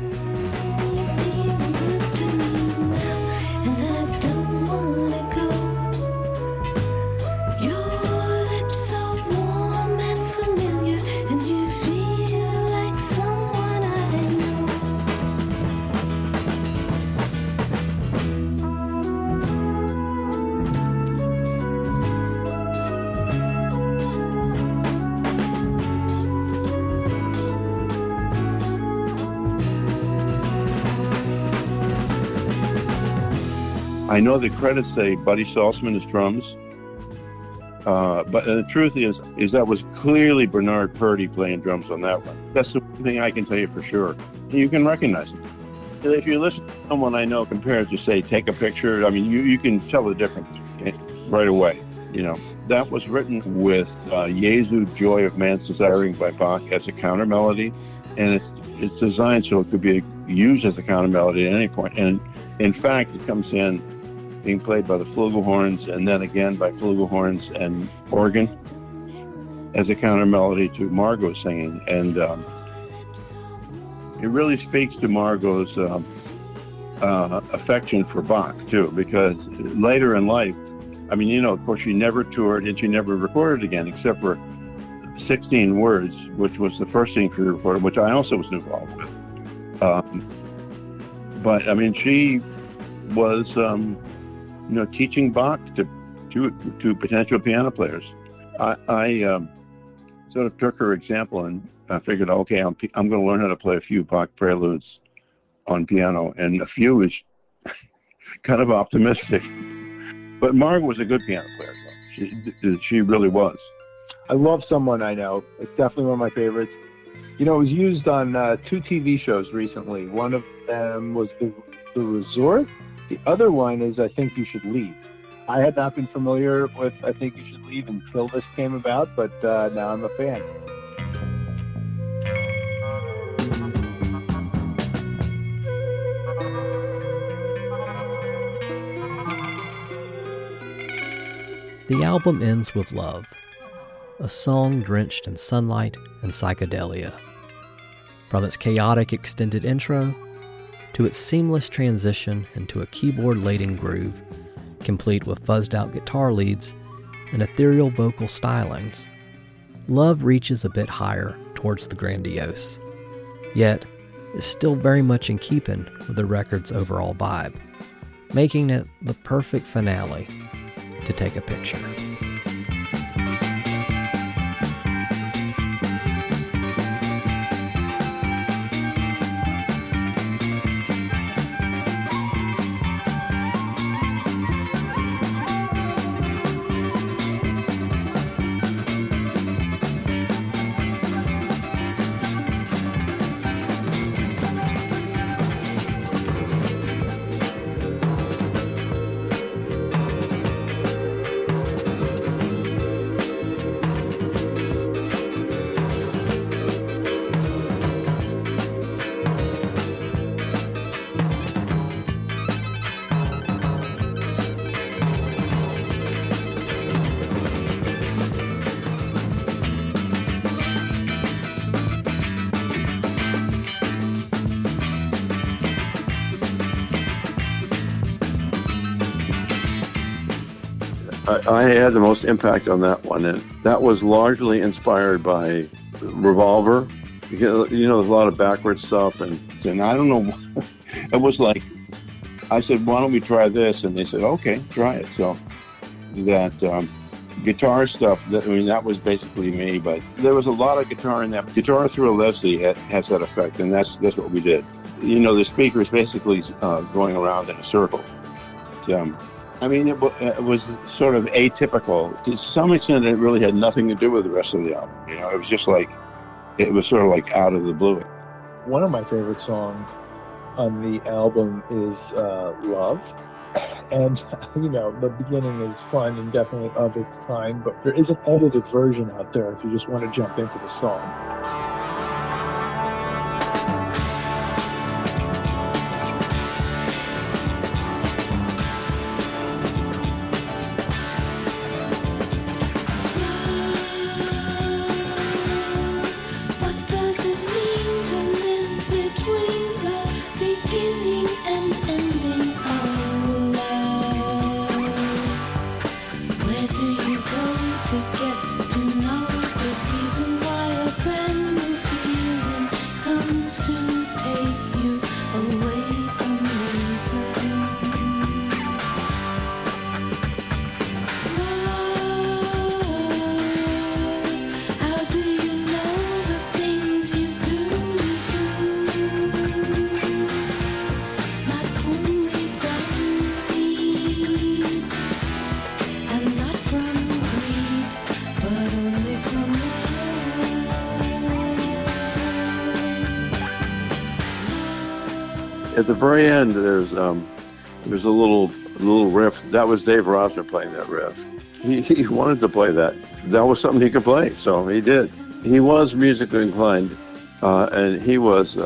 I know the credits say Buddy Saltzman is drums, but the truth is that was clearly Bernard Purdie playing drums on that one. That's the thing I can tell you for sure. You can recognize it. if you listen to someone I know compared to, say, Take a Picture, I mean, you can tell the difference right away. You know, that was written with Jesu, Joy of Man's Desiring by Bach as a counter melody, and it's designed so it could be used as a counter melody at any point. And in fact, it comes in being played by the flugelhorns and then again by flugelhorns and organ as a counter melody to Margot's singing. And it really speaks to Margot's affection for Bach, too, because later in life, I mean, you know, of course, she never toured and she never recorded again, except for 16 Words, which was the first thing she recorded, which I also was involved with. But, I mean, she was, you know, teaching Bach to potential piano players. I sort of took her example and I figured, okay, I'm going to learn how to play a few Bach preludes on piano, and a few is kind of optimistic. But Margot was a good piano player. She really was. I love Someone I Know. It's definitely one of my favorites. You know, it was used on 2 TV shows recently. One of them was The Resort. The other one is I Think You Should Leave. I had not been familiar with I Think You Should Leave until this came about, but now I'm a fan. The album ends with Love, a song drenched in sunlight and psychedelia. From its chaotic extended intro to its seamless transition into a keyboard-laden groove, complete with fuzzed-out guitar leads and ethereal vocal stylings, Love reaches a bit higher towards the grandiose, yet is still very much in keeping with the record's overall vibe, making it the perfect finale to Take a Picture. I had the most impact on that one, and that was largely inspired by Revolver. Because, you know, there's a lot of backward stuff, and I don't know. It was like, I said, why don't we try this? And they said, okay, try it. So that guitar stuff, that was basically me, but there was a lot of guitar in that. Guitar Through a Leslie has that effect, and that's what we did. You know, the speaker is basically going around in a circle. I mean, it was sort of atypical. To some extent, it really had nothing to do with the rest of the album. You know, it was just like, it was sort of like out of the blue. One of my favorite songs on the album is Love. And, you know, the beginning is fun and definitely of its time, but there is an edited version out there if you just want to jump into the song. What does it mean to live between the beginning and ending of love? Where do you go to get to know the reason why a brand new feeling comes to take you away from reason? How do you know the things you do? Not only from me and not from At the very end, there's a little riff. That was Dave Rosner playing that riff. He wanted to play that. That was something he could play, so he did. He was musically inclined, and he was,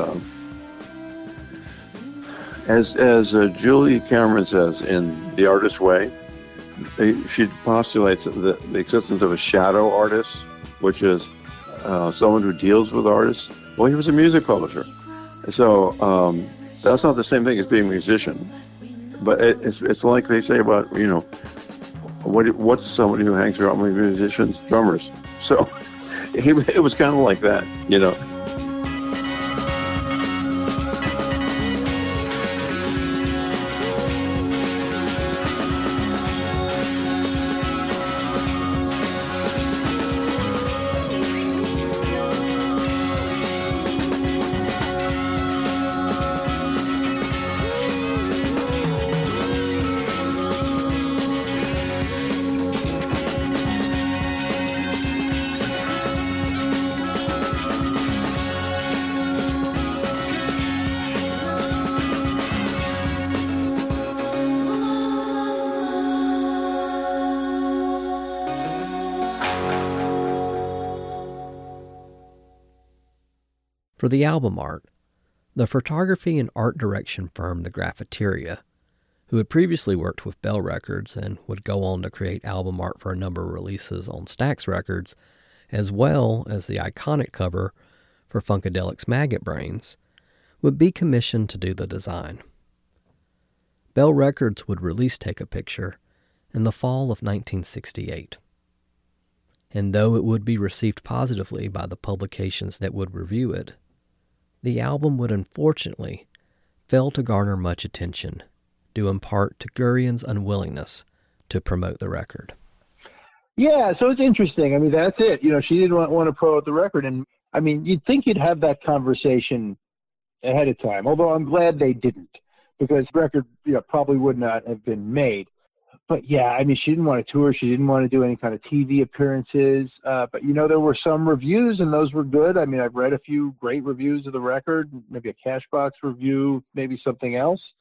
as Julie Cameron says in The Artist's Way, she postulates the existence of a shadow artist, which is someone who deals with artists. Well, he was a music publisher. So that's not the same thing as being a musician. But it's like they say about, what's somebody who hangs around with musicians? Drummers. So it was kind of like that, For the album art, the photography and art direction firm The Graffiteria, who had previously worked with Bell Records and would go on to create album art for a number of releases on Stax Records, as well as the iconic cover for Funkadelic's Maggot Brains, would be commissioned to do the design. Bell Records would release Take a Picture in the fall of 1968. And though it would be received positively by the publications that would review it, the album would unfortunately fail to garner much attention, due in part to Gurian's unwillingness to promote the record. Yeah, so it's interesting. I mean, that's it. She didn't want to promote the record. And, I mean, you'd think you'd have that conversation ahead of time, although I'm glad they didn't, because the record probably would not have been made. But, yeah, I mean, she didn't want to tour. She didn't want to do any kind of TV appearances. But, there were some reviews, and those were good. I mean, I've read a few great reviews of the record, maybe a Cashbox review, maybe something else.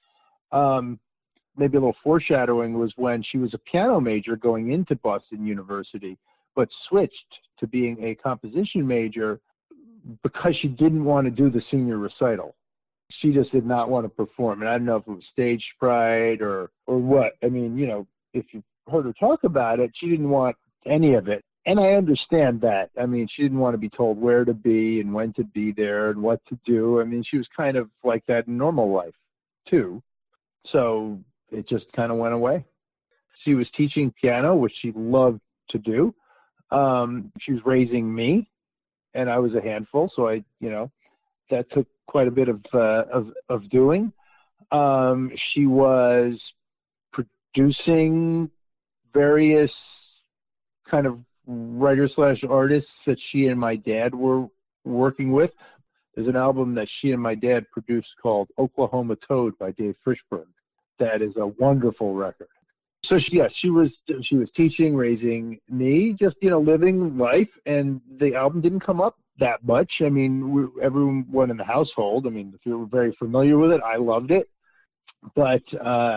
Maybe a little foreshadowing was when she was a piano major going into Boston University, but switched to being a composition major because she didn't want to do the senior recital. She just did not want to perform. And I don't know if it was stage fright or what. I mean, if you've heard her talk about it, she didn't want any of it. And I understand that. I mean, she didn't want to be told where to be and when to be there and what to do. I mean, she was kind of like that in normal life, too. So it just kind of went away. She was teaching piano, which she loved to do. She was raising me, and I was a handful. So that took quite a bit of doing. She was producing various kind of writer/artists that she and my dad were working with. There's an album that she and my dad produced called Oklahoma Toad by Dave Frischberg. That is a wonderful record. So she was teaching, raising me, just living life, and the album didn't come up that much. I mean, everyone in the household, I mean, if you were very familiar with it, I loved it. But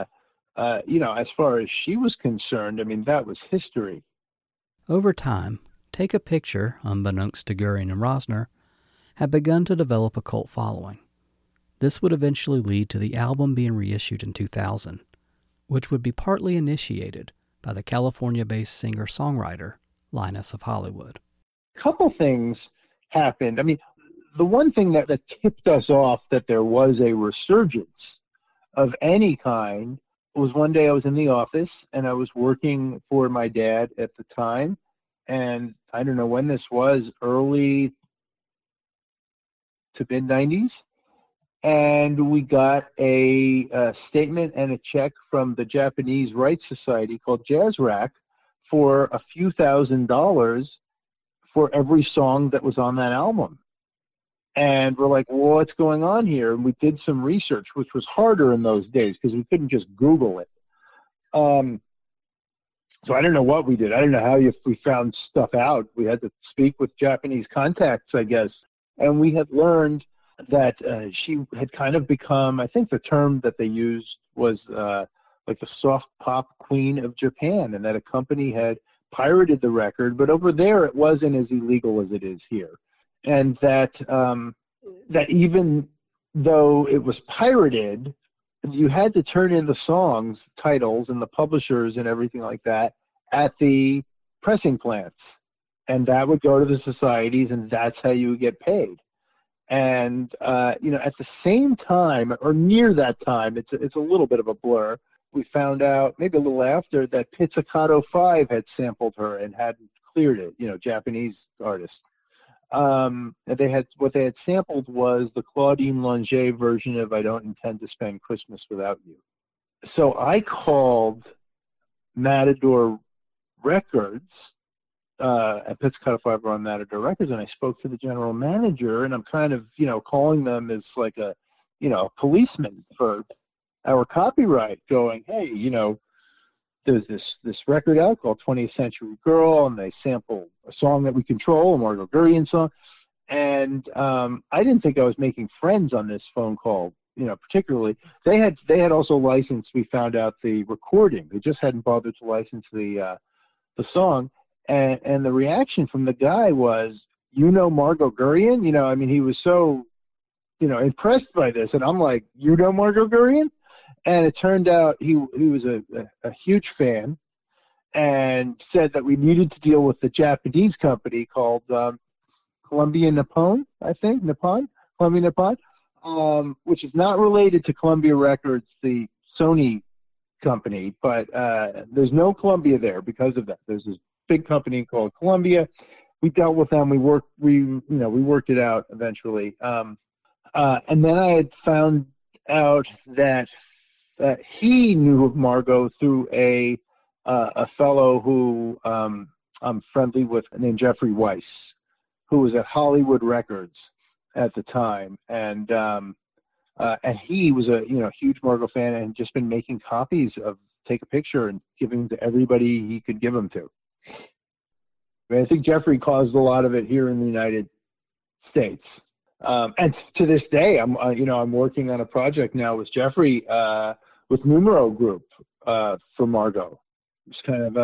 as far as she was concerned, I mean, that was history. Over time, Take a Picture, unbeknownst to Gurian and Rosner, had begun to develop a cult following. This would eventually lead to the album being reissued in 2000, which would be partly initiated by the California-based singer-songwriter Linus of Hollywood. A couple things happened. I mean, the one thing that tipped us off that there was a resurgence of any kind was one day I was in the office and I was working for my dad at the time. And I don't know when this was, early to mid-90s. And we got a statement and a check from the Japanese Rights Society called Jazz Rack for a few $1,000s for every song that was on that album. And we're like, well, what's going on here? And we did some research, which was harder in those days because we couldn't just Google it. So I don't know what we did. I don't know how we found stuff out. We had to speak with Japanese contacts, I guess. And we had learned that she had kind of become, I think the term that they used was like the soft pop queen of Japan, and that a company had pirated the record, but over there it wasn't as illegal as it is here. And that that even though it was pirated, you had to turn in the songs, titles, and the publishers and everything like that at the pressing plants. And that would go to the societies, and that's how you would get paid. And, at the same time, or near that time, it's a little bit of a blur, we found out, maybe a little after, that Pizzicato 5 had sampled her and hadn't cleared it, Japanese artist. And what they had sampled was the Claudine Longet version of I Don't Intend to Spend Christmas Without You. So I called Matador Records, at Pizzicato 5 were on Matador Records, and I spoke to the general manager, and I'm kind of, calling them as like a, policeman for our copyright, going, hey, there's this record out called 20th Century Girl, and they sample a song that we control, a Margot Guryan song. And I didn't think I was making friends on this phone call, particularly. They had also licensed, we found out, the recording. They just hadn't bothered to license the song. And the reaction from the guy was, Margot Guryan? He was so, impressed by this. And I'm like, Margot Guryan? And it turned out he was a huge fan, and said that we needed to deal with the Japanese company called Columbia Nippon, I think, Columbia Nippon, which is not related to Columbia Records, the Sony company, but there's no Columbia there because of that. There's this big company called Columbia. We dealt with them. We worked it out eventually. And then I had found out that he knew of Margot through a fellow who I'm friendly with named Jeffrey Weiss, who was at Hollywood Records at the time, and he was a huge Margot fan, and just been making copies of Take a Picture and giving them to everybody he could give them to. I think Jeffrey caused a lot of it here in the United States, and to this day, I'm working on a project now with Jeffrey with Numero Group for Margot. It's kind of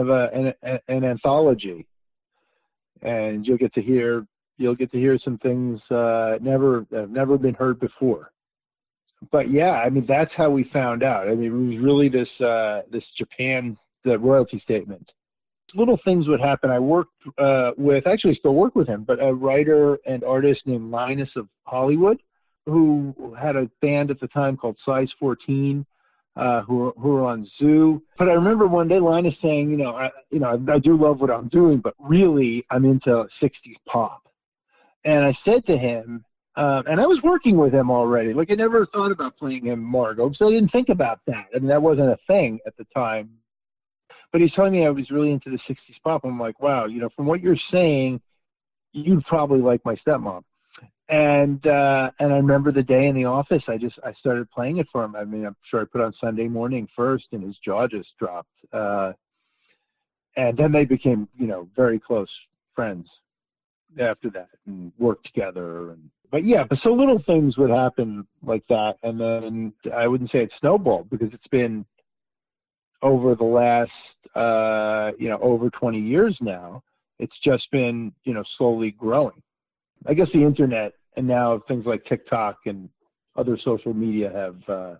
an anthology, and you'll get to hear some things never been heard before. But yeah, that's how we found out. It was really this Japan, the royalty statement. Little things would happen. I worked still work with him, but a writer and artist named Linus of Hollywood, who had a band at the time called Size 14, who were on Zoo. But I remember one day Linus saying, I do love what I'm doing, but really I'm into 60s pop. And I said to him, and I was working with him already. Like, I never thought about playing him Margot, because I didn't think about that. That wasn't a thing at the time. But he's telling me I was really into the 60s pop. I'm like, wow, from what you're saying, you'd probably like my stepmom. And I remember the day in the office, I started playing it for him. I'm sure I put on Sunday Morning first, and his jaw just dropped. And then they became, very close friends after that, and worked together. But so little things would happen like that. And then I wouldn't say it snowballed, because it's been over the last, over 20 years now. It's just been, slowly growing. I guess the internet and now things like TikTok and other social media have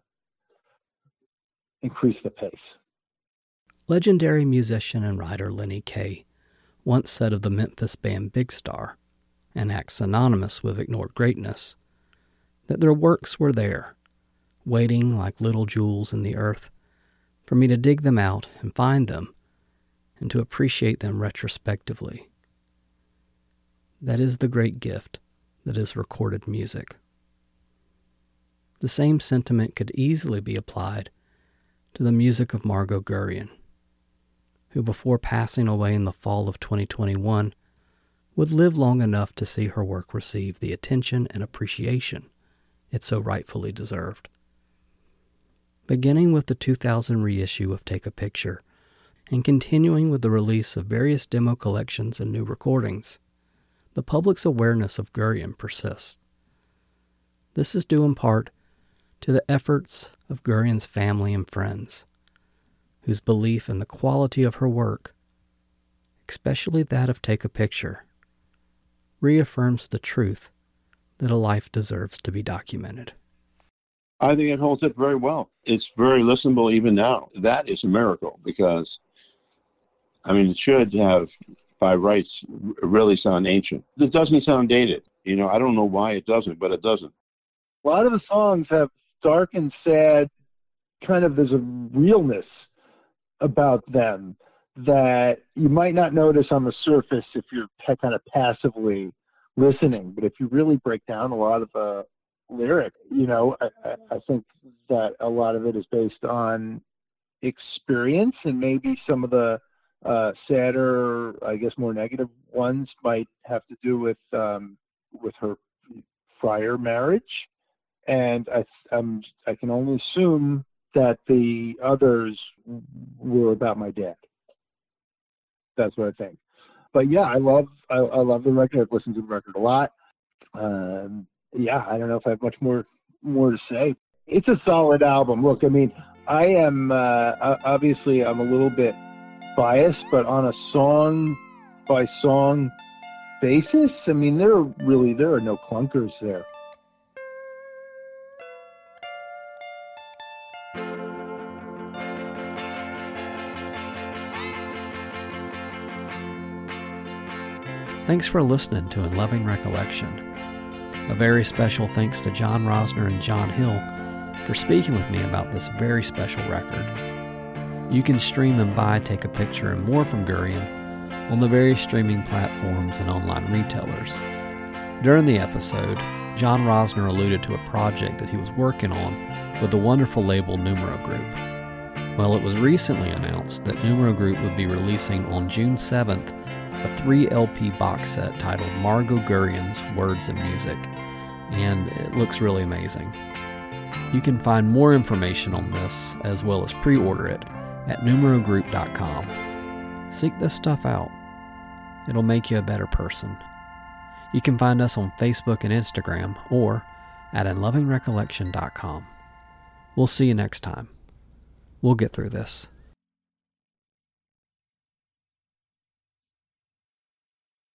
increased the pace. Legendary musician and writer Lenny Kaye once said of the Memphis band Big Star, an act synonymous with ignored greatness, that their works were there, waiting like little jewels in the earth, for me to dig them out and find them, and to appreciate them retrospectively. That is the great gift that is recorded music. The same sentiment could easily be applied to the music of Margot Guryan, who before passing away in the fall of 2021 would live long enough to see her work receive the attention and appreciation it so rightfully deserved. Beginning with the 2000 reissue of Take a Picture, and continuing with the release of various demo collections and new recordings, the public's awareness of Guryan persists. This is due in part to the efforts of Gurian's family and friends, whose belief in the quality of her work, especially that of Take a Picture, reaffirms the truth that a life deserves to be documented. I think it holds up very well. It's very listenable even now. That is a miracle because, it should have, by rights, really sound ancient. It doesn't sound dated. I don't know why it doesn't, but it doesn't. A lot of the songs have dark and sad, there's a realness about them that you might not notice on the surface if you're kind of passively listening. But if you really break down a lot of the lyric, I think that a lot of it is based on experience, and maybe some of the sadder, I guess more negative ones might have to do with her prior marriage. And I can only assume that the others were about my dad. That's what I think. But yeah, I love the record. I've listened to the record a lot. Yeah, I don't know if I have much more to say. It's a solid album. Look, I am obviously I'm a little bit biased, but on a song by song basis, there are no clunkers there. Thanks for listening to In Loving Recollection. A very special thanks to John Rosner and John Hill for speaking with me about this very special record. You can stream and buy Take a Picture and more from Gurian on the various streaming platforms and online retailers. During the episode, John Rosner alluded to a project that he was working on with the wonderful label Numero Group. Well, it was recently announced that Numero Group would be releasing on June 7th a 3-LP box set titled Margot Gurian's Words and Music, and it looks really amazing. You can find more information on this, as well as pre-order it, at numerogroup.com. Seek this stuff out. It'll make you a better person. You can find us on Facebook and Instagram, or at inlovingrecollection.com. We'll see you next time. We'll get through this.